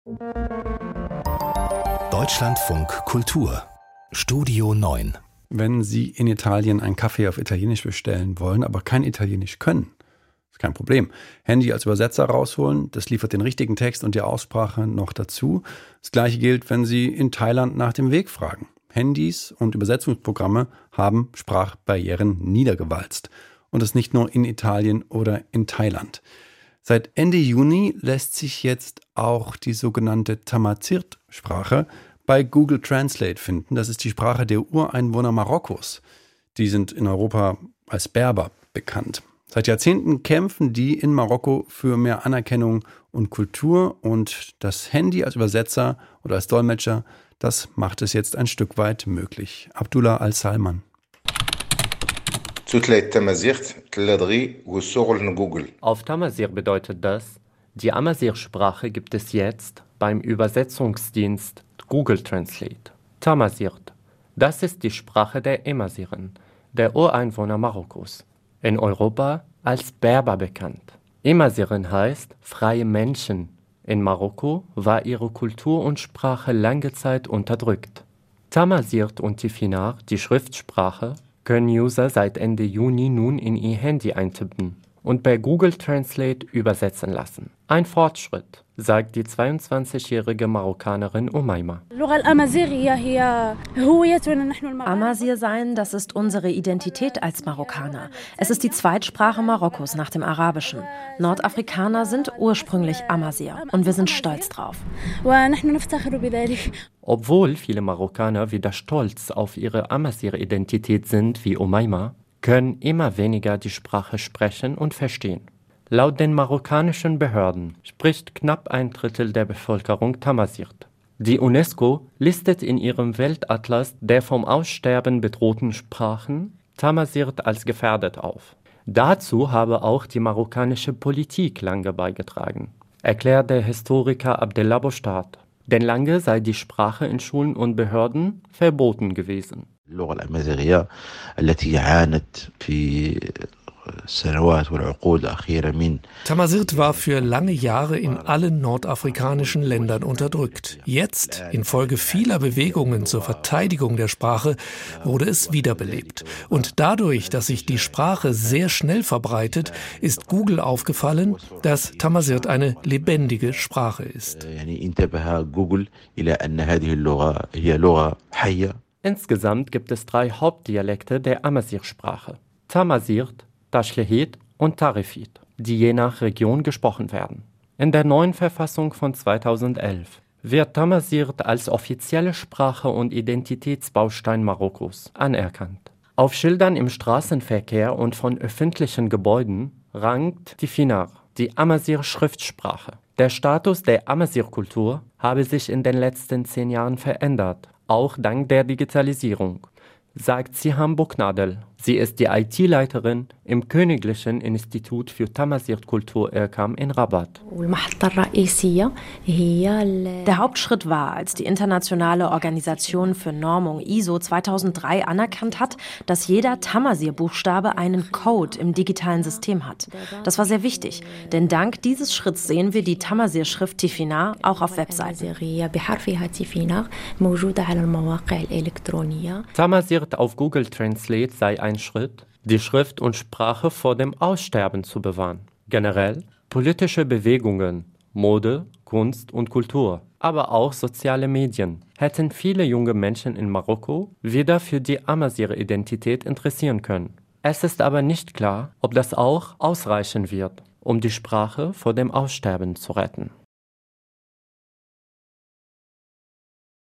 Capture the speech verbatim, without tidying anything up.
Deutschlandfunk Kultur Studio neun. Wenn Sie in Italien einen Kaffee auf Italienisch bestellen wollen, aber kein Italienisch können, ist kein Problem. Handy als Übersetzer rausholen, das liefert den richtigen Text und die Aussprache noch dazu. Das gleiche gilt, wenn Sie in Thailand nach dem Weg fragen. Handys und Übersetzungsprogramme haben Sprachbarrieren niedergewalzt. Und das nicht nur in Italien oder in Thailand. Seit Ende Juni lässt sich jetzt auch die sogenannte Tamazight-Sprache bei Google Translate finden. Das ist die Sprache der Ureinwohner Marokkos. Die sind in Europa als Berber bekannt. Seit Jahrzehnten kämpfen die in Marokko für mehr Anerkennung und Kultur. Und das Handy als Übersetzer oder als Dolmetscher, das macht es jetzt ein Stück weit möglich. Abdullah Al-Salman. Auf Tamazight bedeutet das, die Amazigh-Sprache gibt es jetzt beim Übersetzungsdienst Google Translate. Tamazight, das ist die Sprache der Emaziren, der Ureinwohner Marokkos, in Europa als Berber bekannt. Emaziren heißt freie Menschen. In Marokko war ihre Kultur und Sprache lange Zeit unterdrückt. Tamazight und Tifinagh, die Schriftsprache, können User seit Ende Juni nun in ihr Handy eintippen und bei Google Translate übersetzen lassen. Ein Fortschritt, sagt die zweiundzwanzigjährige Marokkanerin Umayma. Amazigh sein, das ist unsere Identität als Marokkaner. Es ist die Zweitsprache Marokkos nach dem Arabischen. Nordafrikaner sind ursprünglich Amazigh und wir sind stolz drauf. Obwohl viele Marokkaner wieder stolz auf ihre Amazigh-Identität sind wie Umayma, können immer weniger die Sprache sprechen und verstehen. Laut den marokkanischen Behörden spricht knapp ein Drittel der Bevölkerung Tamazight. Die UNESCO listet in ihrem Weltatlas der vom Aussterben bedrohten Sprachen Tamazight als gefährdet auf. Dazu habe auch die marokkanische Politik lange beigetragen, erklärt der Historiker Abdellah Bostad. Denn lange sei die Sprache in Schulen und Behörden verboten gewesen. Tamazight war für lange Jahre in allen nordafrikanischen Ländern unterdrückt. Jetzt, infolge vieler Bewegungen zur Verteidigung der Sprache, wurde es wiederbelebt. Und dadurch, dass sich die Sprache sehr schnell verbreitet, ist Google aufgefallen, dass Tamazight eine lebendige Sprache ist. Insgesamt gibt es drei Hauptdialekte der Amazigh-Sprache: Tamazight, Tashlehit und Tarifit, die je nach Region gesprochen werden. In der neuen Verfassung von zweitausendelf wird Tamazight als offizielle Sprache und Identitätsbaustein Marokkos anerkannt. Auf Schildern im Straßenverkehr und von öffentlichen Gebäuden rankt Tifinagh, die Amazigh-Schriftsprache. Der Status der Amazigh-Kultur habe sich in den letzten zehn Jahren verändert, auch dank der Digitalisierung, sagt Siham Boknadel. Sie ist die I T-Leiterin im Königlichen Institut für Tamazight-Kultur Erkam in Rabat. Der Hauptschritt war, als die internationale Organisation für Normung I S O zweitausenddrei anerkannt hat, dass jeder Tamazight-Buchstabe einen Code im digitalen System hat. Das war sehr wichtig, denn dank dieses Schritts sehen wir die Tamazight-Schrift Tifinagh auch auf Webseiten. Tamazight auf Google Translate sei ein Schritt, die Schrift und Sprache vor dem Aussterben zu bewahren. Generell politische Bewegungen, Mode, Kunst und Kultur, aber auch soziale Medien hätten viele junge Menschen in Marokko wieder für die Amazigh-Identität interessieren können. Es ist aber nicht klar, ob das auch ausreichen wird, um die Sprache vor dem Aussterben zu retten.